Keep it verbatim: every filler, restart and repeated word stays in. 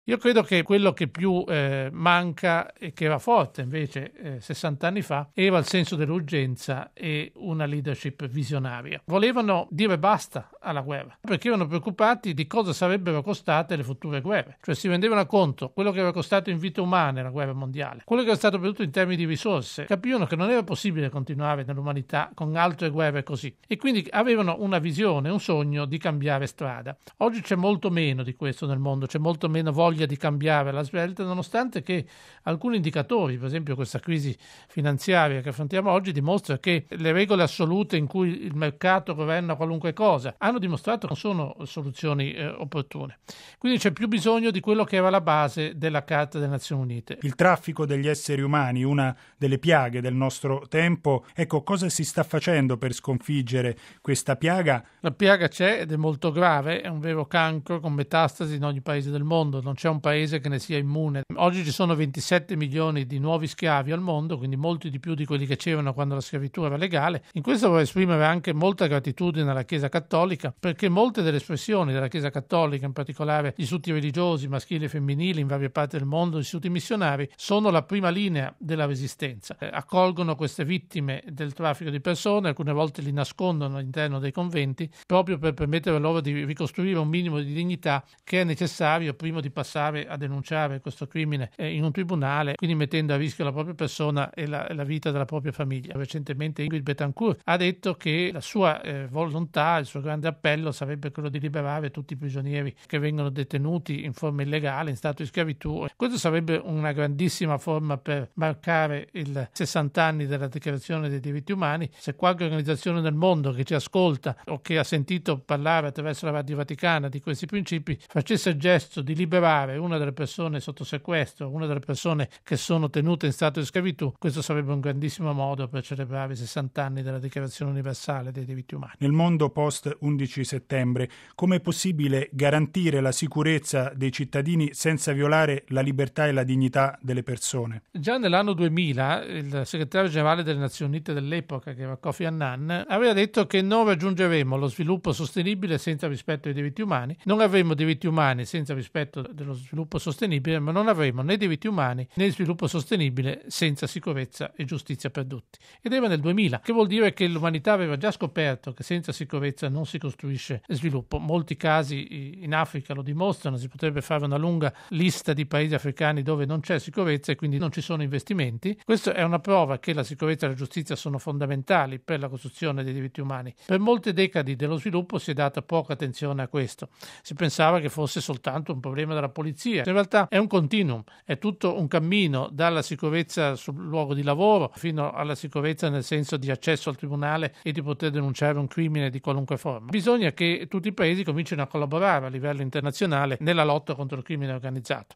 Io credo che quello che più eh, manca e che era forte invece eh, sessanta anni fa era il senso dell'urgenza e una leadership visionaria. Volevano dire basta alla guerra perché erano preoccupati di cosa sarebbero costate le future guerre, cioè si rendevano conto quello che aveva costato in vite umane la guerra mondiale, quello che era stato perduto in termini di risorse, capivano che non era possibile continuare nell'umanità con altre guerre così e quindi avevano una visione, un sogno di cambiare strada. Oggi c'è molto meno di questo nel mondo, c'è molto meno voglia di cambiare la svelta, nonostante che alcuni indicatori, per esempio questa crisi finanziaria che affrontiamo oggi, dimostra che le regole assolute in cui il mercato governa qualunque cosa hanno dimostrato che non sono soluzioni eh, opportune. Quindi c'è più bisogno di quello che era la base della Carta delle Nazioni Unite. Il traffico degli esseri umani, una delle piaghe del nostro tempo. Ecco, cosa si sta facendo per sconfiggere questa piaga? La piaga c'è ed è molto grave, è un vero cancro con metastasi in ogni paese del mondo, non c'è un paese che ne sia immune. Oggi ci sono ventisette milioni di nuovi schiavi al mondo, quindi molti di più di quelli che c'erano quando la schiavitù era legale. In questo vorrei esprimere anche molta gratitudine alla Chiesa Cattolica, perché molte delle espressioni della Chiesa Cattolica, in particolare gli istituti religiosi maschili e femminili in varie parti del mondo, gli istituti missionari, sono la prima linea della resistenza. Eh, accolgono queste vittime del traffico di persone, alcune volte li nascondono all'interno dei conventi, proprio per permettere loro di ricostruire un minimo di dignità che è necessario prima di passare a denunciare questo crimine in un tribunale, quindi mettendo a rischio la propria persona e la, la vita della propria famiglia. Recentemente Ingrid Betancourt ha detto che la sua eh, volontà, il suo grande appello sarebbe quello di liberare tutti i prigionieri che vengono detenuti in forma illegale, in stato di schiavitù. Questo sarebbe una grandissima forma per marcare il sessanta anni della Dichiarazione dei diritti umani. Se qualche organizzazione nel mondo che ci ascolta o che ha sentito parlare attraverso la Radio Vaticana di questi principi facesse il gesto di liberare una delle persone sotto sequestro, una delle persone che sono tenute in stato di schiavitù, questo sarebbe un grandissimo modo per celebrare i sessanta anni della Dichiarazione universale dei diritti umani. Nel mondo post undici settembre, come è possibile garantire la sicurezza dei cittadini senza violare la libertà e la dignità delle persone? Già nell'anno duemila il segretario generale delle Nazioni Unite dell'epoca, che era Kofi Annan, aveva detto che non raggiungeremo lo sviluppo sostenibile senza rispetto ai diritti umani, non avremo diritti umani senza rispetto dello sviluppo sostenibile, ma non avremo né diritti umani né sviluppo sostenibile senza sicurezza e giustizia per tutti. Ed era nel duemila, che vuol dire che l'umanità aveva già scoperto che senza sicurezza non si costruisce sviluppo. Molti casi in Africa lo dimostrano, si potrebbe fare una lunga lista di paesi africani dove non c'è sicurezza e quindi non ci sono investimenti. Questa è una prova che la sicurezza e la giustizia sono fondamentali per la costruzione dei diritti umani. Per molte decadi dello sviluppo si è data poca attenzione a questo. Si pensava che fosse soltanto un problema della polizia. In realtà è un continuum, è tutto un cammino dalla sicurezza sul luogo di lavoro fino alla sicurezza nel senso di accesso al tribunale e di poter denunciare un crimine di qualunque forma. Bisogna che tutti i paesi comincino a collaborare a livello internazionale nella lotta contro il crimine organizzato.